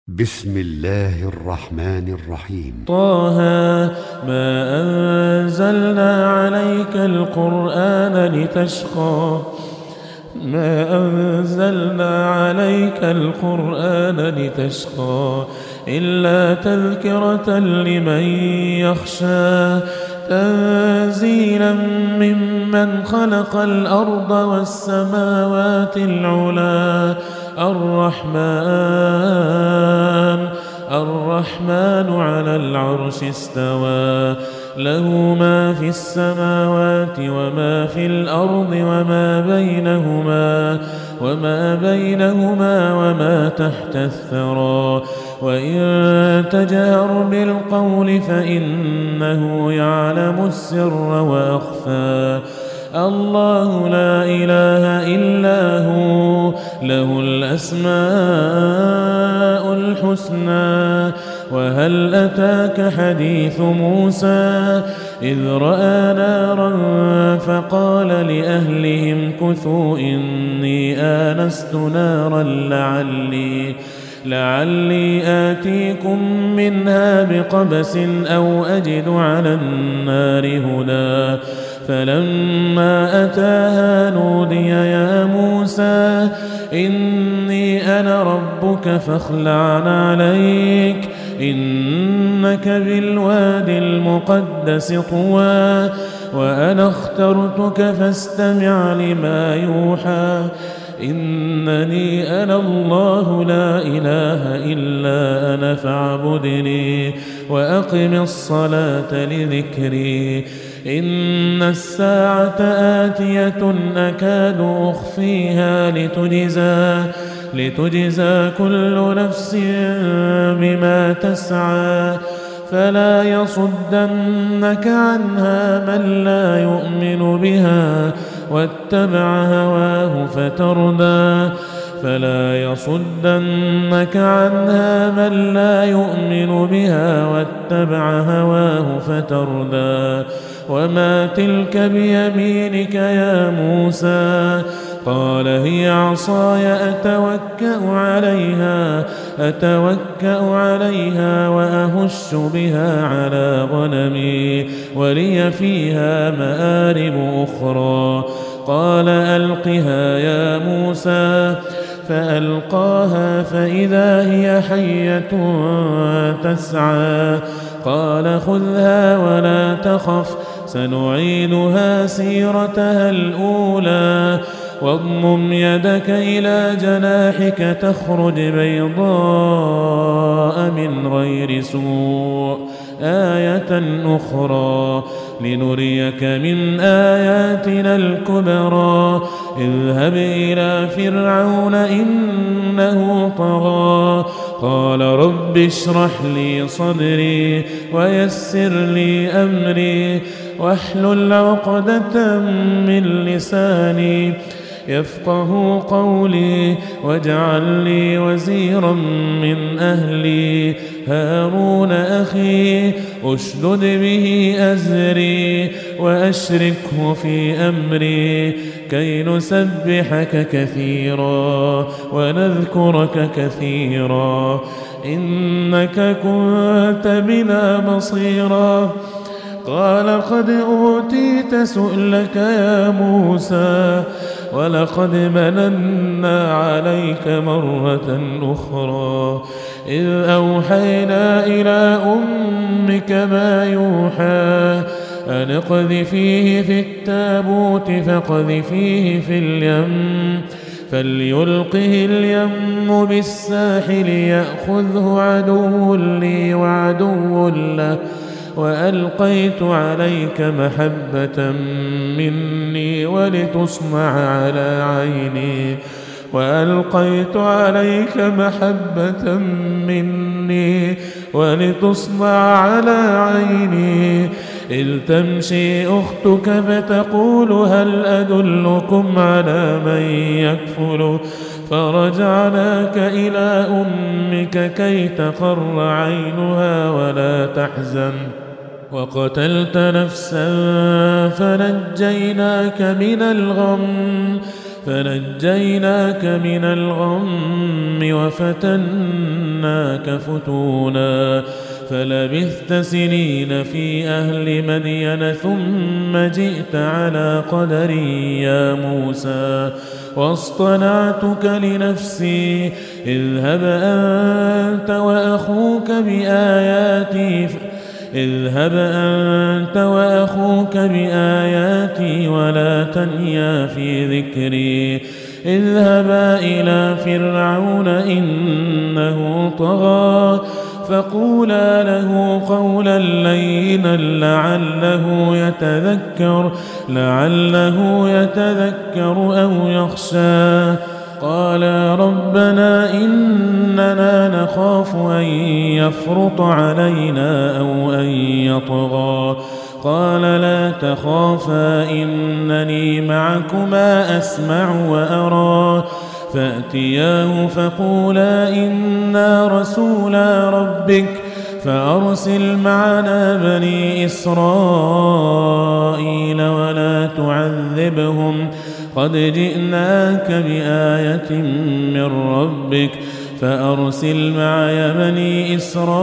بسم الله الرحمن الرحيم. طه ما أنزلنا عليك القرآن لتشقى إلا تذكرة لمن يخشى تنزيلا ممن خلق الأرض والسماوات العلى الرحمن على العرش استوى له ما في السماوات وما في الأرض وما بينهما وما تحت الثرى وإن تجهر بالقول فإنه يعلم السر وأخفى الله لا إله إلا هو له الأسماء الحسنى وهل أتاك حديث موسى إذ رأى نارا فقال لأهلهم كثوا إني آنست نارا لعلي آتيكم منها بقبس أو أجد على النار هدى فلما أتاها نودي يا موسى إني أنا ربك فاخلع عليك إنك بالواد المقدس طوى وأنا اخترتك فاستمع لما يوحى إنني أنا الله لا إله إلا أنا فاعبدني وأقم الصلاة لذكري إن الساعة آتية أكاد أخفيها لتجزى كل نفس بما تسعى فلا يصدنك عنها من لا يؤمن بها واتبع هواه فتردى وما تلك بيمينك يا موسى قال هي عصاي أتوكأ عليها وأهش بها على غنمي ولي فيها مآرب أخرى قال ألقها يا موسى فألقاها فإذا هي حية تسعى قال خذها ولا تخف سنعيدها سيرتها الأولى واضمم يدك إلى جناحك تخرج بيضاء من غير سوء آية أخرى لنريك من آياتنا الكبرى اذهب إلى فرعون إنه طغى قال رب اشرح لي صدري ويسر لي أمري واحلل عقدة من لساني يفقه قولي واجعل لي وزيرا من أهلي هارون أخي أشدد به أزري وأشركه في أمري كي نسبحك كثيرا ونذكرك كثيرا إنك كنت بنا بصيرا قال قد أوتيت سؤلك يا موسى ولقد مننا عليك مرة أخرى إذ أوحينا إلى أمك ما يوحى أن اقذفيه في التابوت فاقذفيه في اليم فليلقه اليم بالساحل يأخذه عدو لي وعدو له وألقيت عليك محبة مني ولتصنع على عيني إذ تمشي أختك فتقول هل أدلكم على من يكفل فرجعناك إلى أمك كي تقر عينها ولا تحزن وقتلت نفسا فنجيناك من الغم فنجيناك من الغم وفتناك فتونا فلبثت سنين في أهل مدين ثم جئت على قدري يا موسى واصطنعتك لنفسي اذهب أنت وأخوك بآياتي ولا تنيا في ذكري اذهبا إلى فرعون إنه طغى فقولا له قولا لينا لعله يتذكر أو يخشى قالا ربنا إننا نخاف أن يفرط علينا أو أن يطغى قال لا تخافا إنني معكما أسمع وأرى فأتياه فقولا إنا رسولا ربك فأرسل معنا بني إسرائيل ولا تعذبهم قد جئناك بآية من ربك فأرسل معي بني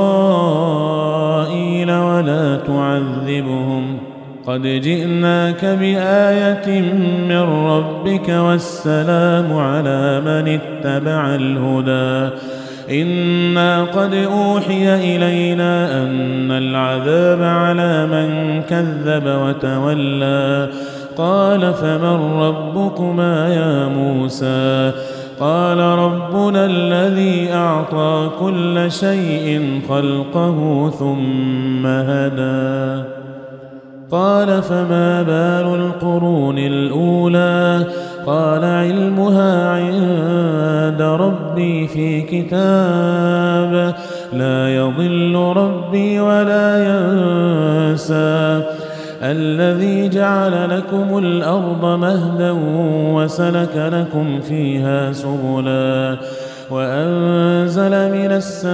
إسرائيل ولا تعذبهم قد جئناك بآية من ربك والسلام على من اتبع الهدى إنا قد أوحي إلينا أن العذاب على من كذب وتولى قال فمن ربكما يا موسى قال ربنا الذي أعطى كل شيء خلقه ثم هدى قال فما بال القرون الأولى قال علمها عند ربي في كتاب لا يضل ربي ولا ينسى الذي جعل لكم الأرض مهدا وسلك لكم فيها سبلا وأنزل من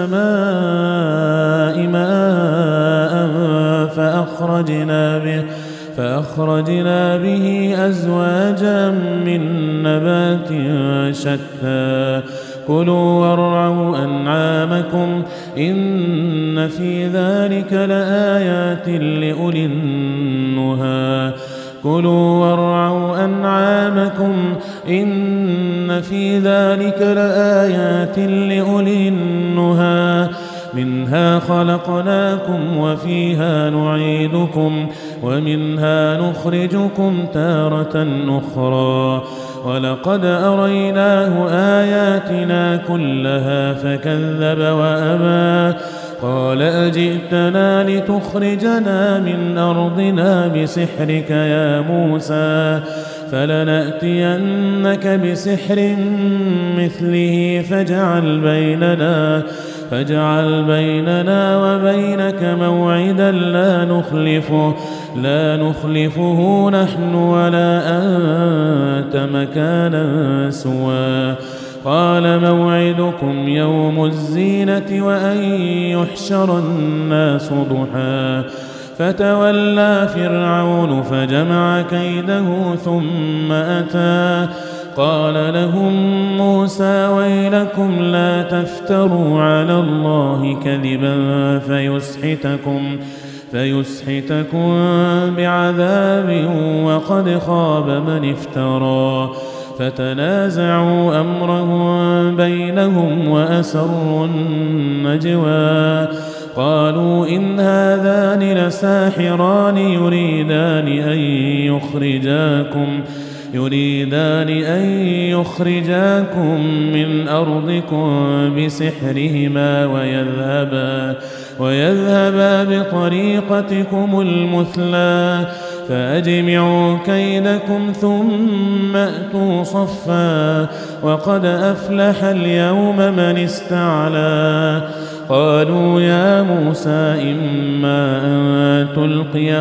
السماء ماء فأخرجنا به أزواجا من نبات شتى كلوا وارعوا أنعامكم إن في ذلك لآيات لأولي النهى كلوا وارعوا أنعامكم إن في ذلك لآيات لأولي النهى منها خلقناكم وفيها نعيدكم ومنها نخرجكم تارة أخرى ولقد أريناه آياتنا كلها فكذب وأبى قال أجئتنا لتخرجنا من أرضنا بسحرك يا موسى فلنأتينك بسحر مثله فاجعل بيننا وبينك موعدا لا نخلفه نحن ولا أنت مكانا سوى قال موعدكم يوم الزينة وأن يحشر الناس ضحى فتولى فرعون فجمع كيده ثم أتى قال لهم موسى ويلكم لا تفتروا على الله كذبا فيسحتكم بعذاب وقد خاب من افترى فتنازعوا أمرهم بينهم وأسروا النجوى قالوا إن هذان لساحران يريدان أن يخرجاكم من أرضكم بسحرهما ويذهبا بطريقتكم المثلى فأجمعوا كيدكم ثم أتوا صفا وقد أفلح اليوم من استعلى قالوا يا موسى إما أن تلقي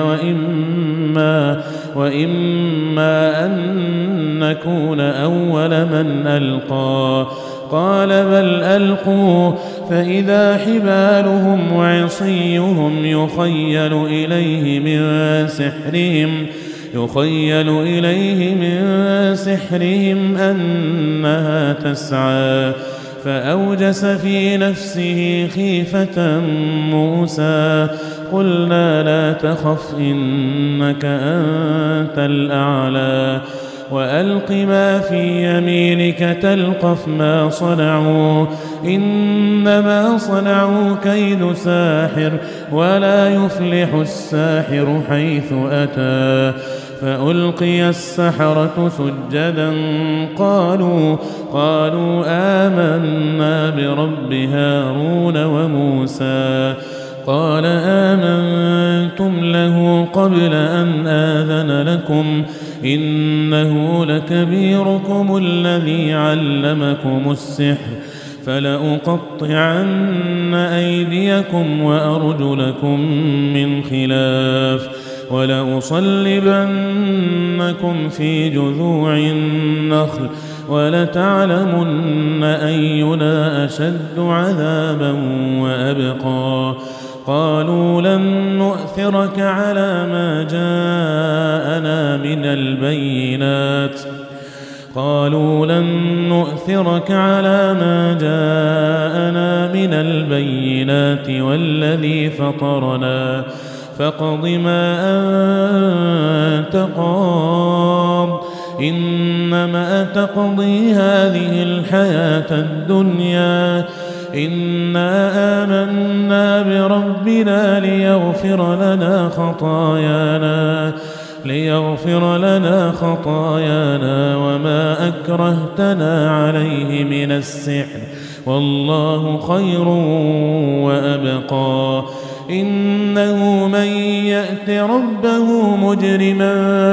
وإما أن نكون أول من ألقى قال بل ألقوا فإذا حبالهم وعصيهم يخيل إليه من سحرهم يخيل إليه من سحرهم أنها تسعى فأوجس في نفسه خيفة موسى قلنا لا تخف إنك أنت الأعلى وألق ما في يمينك تلقف ما صنعوا إنما صنعوا كيد ساحر ولا يفلح الساحر حيث أتى فألقي السحرة سجدا قالوا آمنا برب هارون وموسى قال آمنتم له قبل أن آذن لكم إنه لكبيركم الذي علمكم السحر فلأقطعن أيديكم وأرجلكم من خلاف ولأصلبنكم في جذوع النخل ولتعلمن أينا أشد عذابا وأبقى قالوا لن نؤثرك على ما جاءنا من البينات والذي فطرنا فاقض ما أنت قاض إنما تقضي هذه الحياة الدنيا إنا آمنا بربنا ليغفر لنا خطايانا وما أكرهتنا عليه من السحر والله خير وأبقى إنه من يأت ربه مجرما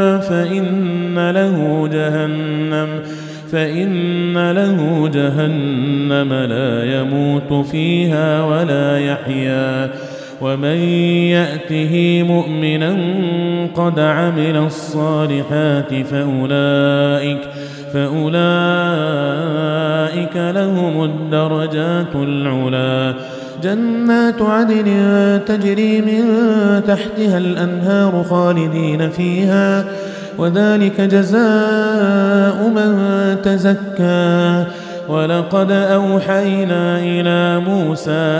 فإن له جهنم لا يموت فيها ولا يحيا ومن يأته مؤمنا قد عمل الصالحات فأولئك لهم الدرجات العلى جنات عدن تجري من تحتها الأنهار خالدين فيها وذلك جزاء من تزكى ولقد أوحينا إلى موسى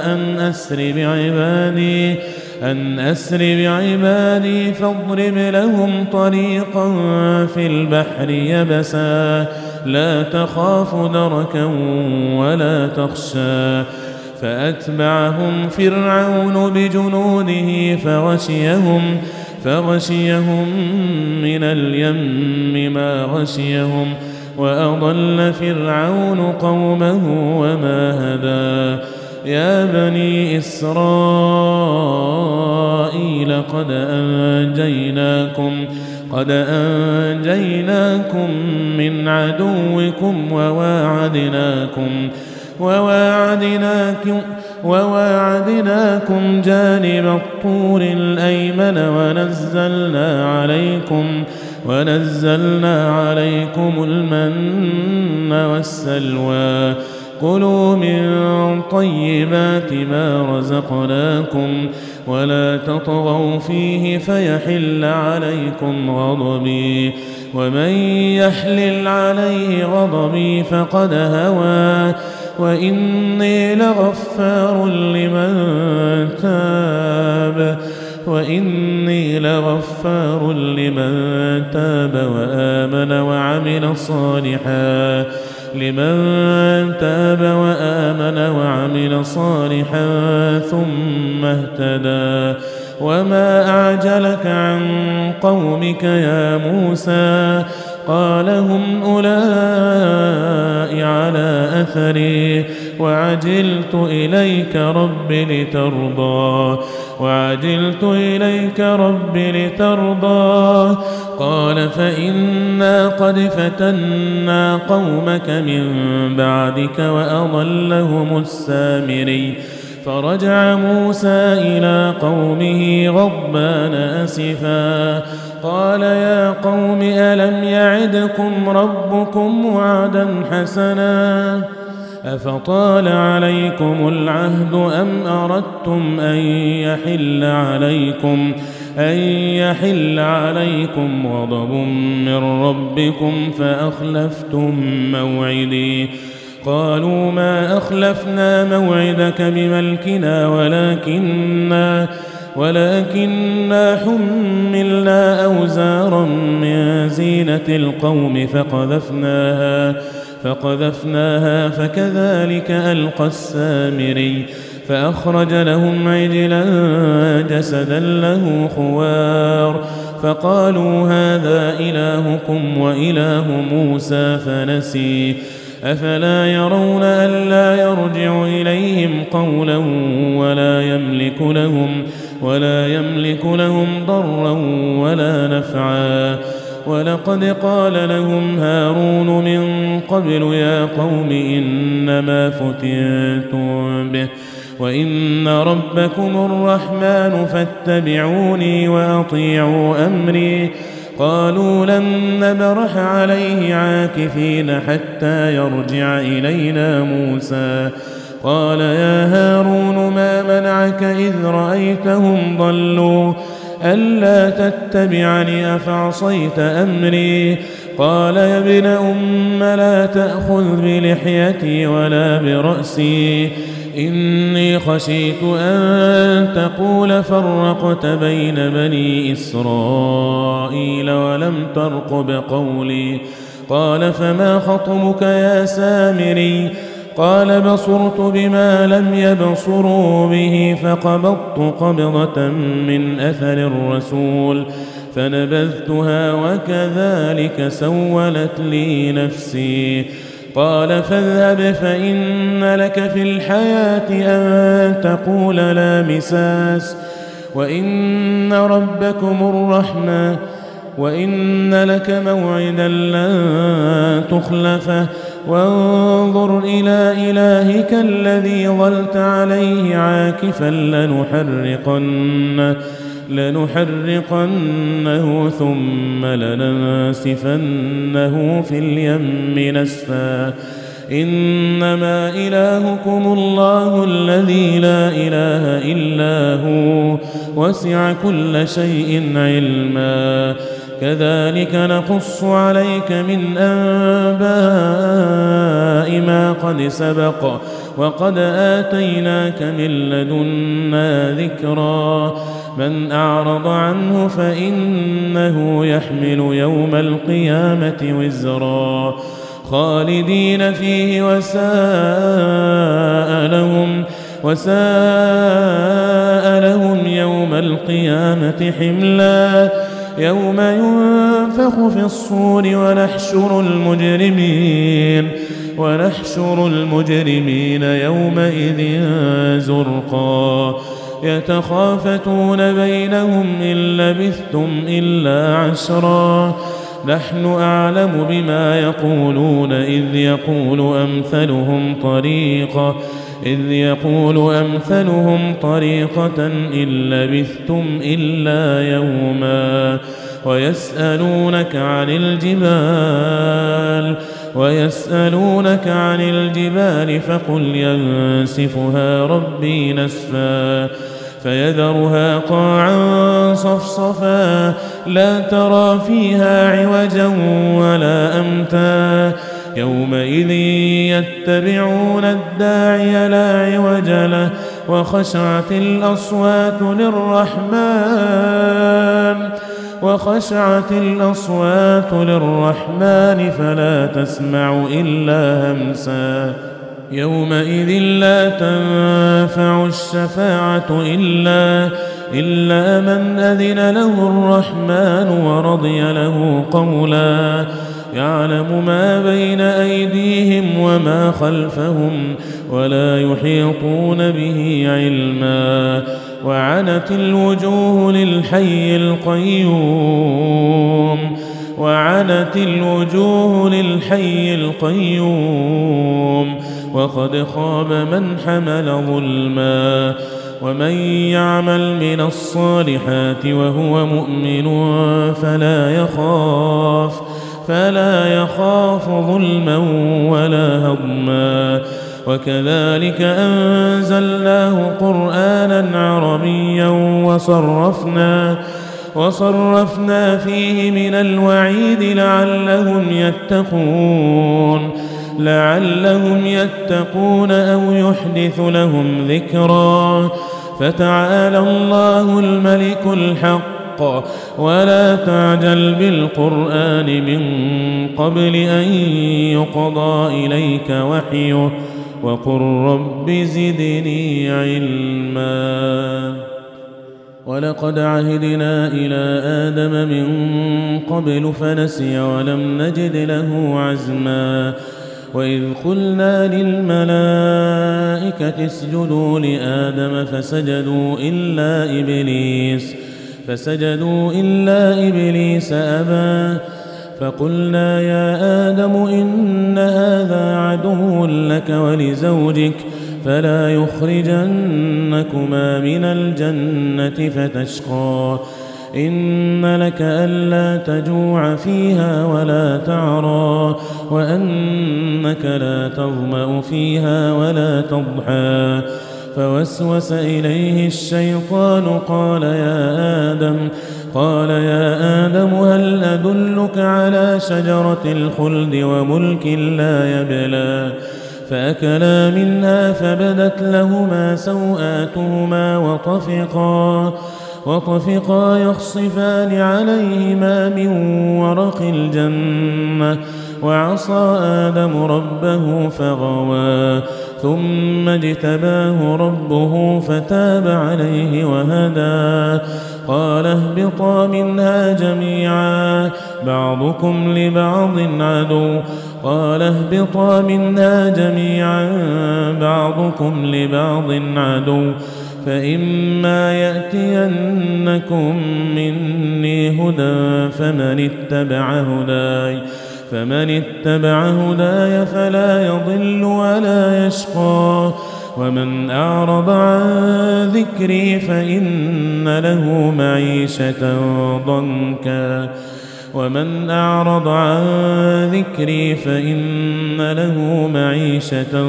أن أسر بعبادي فاضرب لهم طريقا في البحر يبسا لا تخاف دركا ولا تخشى فأتبعهم فرعون بجنوده فغشيهم من اليم ما غشيهم وأضل فرعون قومه وما هدى يا بني إسرائيل قد أنجيناكم من عدوكم وواعدناكم جانب الطور الأيمن ونزلنا عليكم المن والسلوى كلوا من طيبات ما رزقناكم ولا تطغوا فيه فيحل عليكم غضبي ومن يحلل عليه غضبي فقد هوى وإني لغفار لمن تاب وآمن صالحا ثم اهتدى وما أعجلك عن قومك يا موسى قال هم أولئك على أثري وعجلت إليك رب لترضى قال فإنا قد فتنا قومك من بعدك وأضلهم السامري فرجع موسى إلى قومه غضبان أسفا قال يا قوم ألم يعدكم ربكم وعدا حسنا أفطال عليكم العهد أم أردتم أن أن يحل عليكم غضب من ربكم فأخلفتم موعدي. قالوا ما أخلفنا موعدك بملكنا ولكننا حملنا أوزارا من زينة القوم فقذفناها فكذلك ألقى السامري. فأخرج لهم عجلا جسدا له خوار فقالوا هذا إلهكم وإله موسى فنسي. أفلا يرون ألا يرجع إليهم قولا ولا يملك لهم ضرا ولا نفعا. ولقد قال لهم هارون من قبل يا قوم إنما فتنتم به وإن ربكم الرحمن فاتبعوني وأطيعوا أمري. قالوا لن نبرح عليه عاكفين حتى يرجع إلينا موسى. قال يا هارون ما منعك إذ رأيتهم ضلوا ألا تتبعني أفعصيت أمري. قال يا ابن أم لا تأخذ بلحيتي ولا برأسي إني خشيت أن تقول فرقت بين بني إسرائيل ولم ترقب قولي. قال فما خطبك يا سامري؟ قال بصرت بما لم يبصروا به فقبضت قبضة من أثر الرسول فنبذتها وكذلك سولت لي نفسي. قال فاذهب فإن لك في الحياة أن تقول لا مساس وإن ربكم الرحمن وإن لك موعدا لن تخلفه وانظر إلى إلهك الذي ظلت عليه عاكفا لنحرقنه ثم لننسفنه في اليم نسفا. إنما إلهكم الله الذي لا إله إلا هو وسع كل شيء علما. كذلك نقص عليك من أنباء ما قد سبق وقد آتيناك من لدنا ذكرا. من أعرض عنه فإنه يحمل يوم القيامة وزرا خالدين فيه وساء لهم يوم القيامة حملا. يوم ينفخ في الصور ونحشر المجرمين يومئذ زرقا. يتخافتون بينهم إن لبثتم إلا عشرا نحن أعلم بما يقولون إذ يقول أمثلهم طريقة إن لبثتم إلا يوما. ويسألونك عن الجبال فقل ينسفها ربي نسفا فيذرها قاعا صفصفا لا ترى فيها عوجا ولا أمتا. يومئذ يتبعون الداعي لا عوج له وخشعت الأصوات للرحمن فلا تسمع إلا همسا. يومئذ لا تنفع الشفاعة إلا من أذن له الرحمن ورضي له قولا. يعلم ما بين أيديهم وما خلفهم ولا يحيطون به علما. وعنت الوجوه للحي القيوم وقد خاب من حمل ظلما. ومن يعمل من الصالحات وهو مؤمن فلا يخاف ظلما ولا هضما. وكذلك أنزلناه قرآنا عربيا وصرفنا فيه من الوعيد لعلهم يتقون أو يحدث لهم ذكرا. فتعالى الله الملك الحق ولا تعجل بالقرآن من قبل أن يقضى إليك وحيه وقل رب زدني علما. ولقد عهدنا إلى آدم من قبل فنسي ولم نجد له عزما. وإذ قلنا للملائكة اسجدوا لآدم فسجدوا إلا إبليس أبى. فقلنا يا آدم إن هذا عدو لك ولزوجك فلا يخرجنكما من الجنة فتشقى. إن لك ألا تجوع فيها ولا تعرى وأنك لا تظمأ فيها ولا تضحى. فوسوس إليه الشيطان قال يا آدم هل أدلك على شجرة الخلد وملك لا يبلى. فأكلا منها فبدت لهما سوآتهما وطفقا يخصفان عليهما من ورق الجنة. وعصى آدم ربه فغوى ثم اجتباه ربه فتاب عليه وهدى. قال اهبطا منها جميعا بعضكم لبعض عدو فإما يأتينكم مني هدى فمن اتبع هداي فلا يضل ولا يشقى. ومن أعرض عن ذكري فإن له معيشة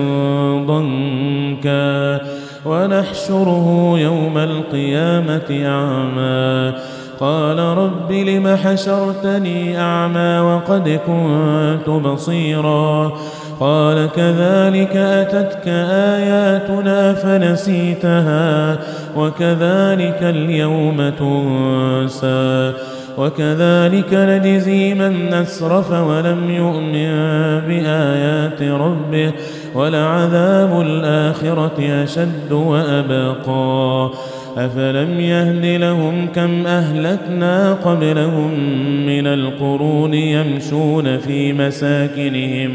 ضنكا ونحشره يوم القيامة أعمى. قال رب لم حشرتني أعمى وقد كنت بصيرا. قال كذلك أتتك آياتنا فنسيتها وكذلك اليوم تنسى. وكذلك نجزي من أسرف ولم يؤمن بآيات ربه ولعذاب الآخرة أشد وأبقى. أفلم يهد لهم كم أهلكنا قبلهم من القرون يمشون في مساكنهم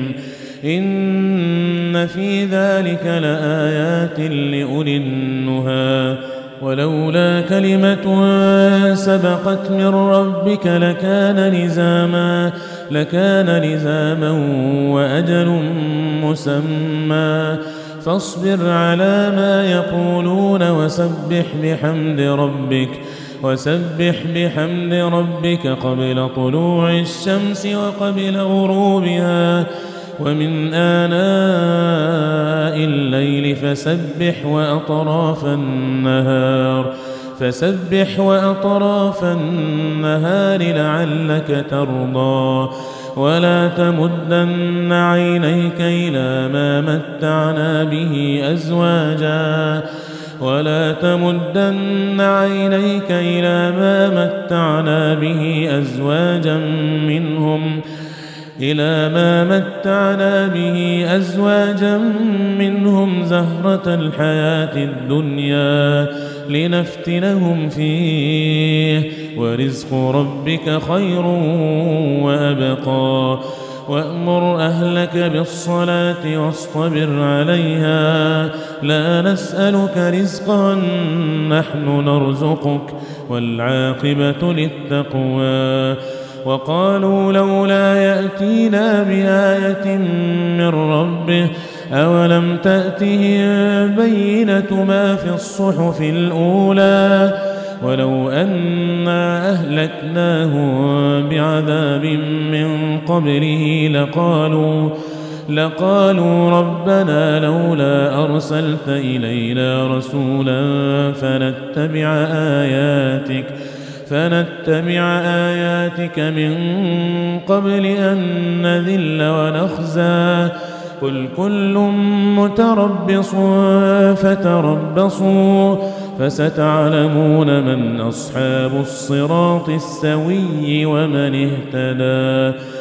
إن في ذلك لآيات لأولي النهى. ولولا كلمة سبقت من ربك لكان لزاما وأجل مسمى. فاصبر على ما يقولون وسبح بحمد ربك قبل طلوع الشمس وقبل غروبها ومن آناء الليل فسبح وأطراف النهار لعلك ترضى. ولا تمدن عينيك إلى ما متعنا به أزواجا منهم زهرة الحياة الدنيا لنفتنهم فيه ورزق ربك خير وأبقى. وأمر أهلك بالصلاة واصطبر عليها لا نسألك رزقا نحن نرزقك والعاقبة للتقوى. وقالوا لولا يأتينا بآية من ربه أولم تأتهم بينة ما في الصحف الأولى ولو أنا أهلكناهم بعذاب من قبله لقالوا ربنا لولا أرسلت إلينا رسولا فنتبع آياتك من قبل أن نذل ونخزى قل كل متربص فتربصوا فستعلمون من أصحاب الصراط السوي ومن اهتدى